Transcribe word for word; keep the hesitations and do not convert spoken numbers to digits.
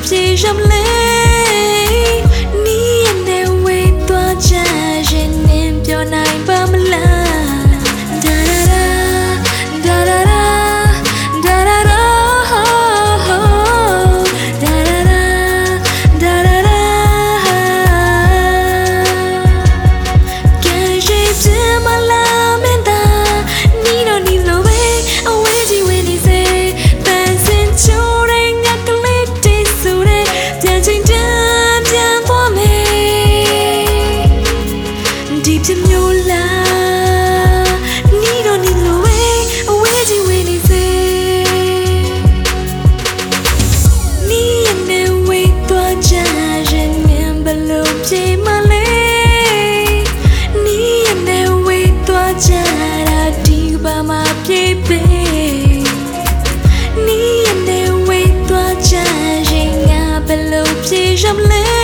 ပြေရမလဲနီးရတဲ့ဝေးသွားကြရင်နင်ပြောနိုင်ပါမလားဒါဒါဒါဒါဒါဒါဒါဒါဒါဒါဒါဒါဒါကဲရှိပြမလားမင်းသားနီးတော့နီးလို့ပဲအဝေးကြီးဝေးနေစေပန်းစင်ချိုးတဲ့ငါကလေးတေးဆိုတဲ့ပြန်ချင်းတန်းပြန်သွားမယ်ဒီပြမျိုးလားနီးတော့နီးလို့ပဲအဝေးကြီးဝေးနေစေနီးရတဲ့ဝေးသွားကြရင်နင်ဘယ်လိုပြေမလဲနီးရတဲ့ဝေးသွားကြတာဒီဘာမှပြေပေနီးရတဲ့ဝေးသွားကြရင်ငါဘယ်လိုပြေရမလဲ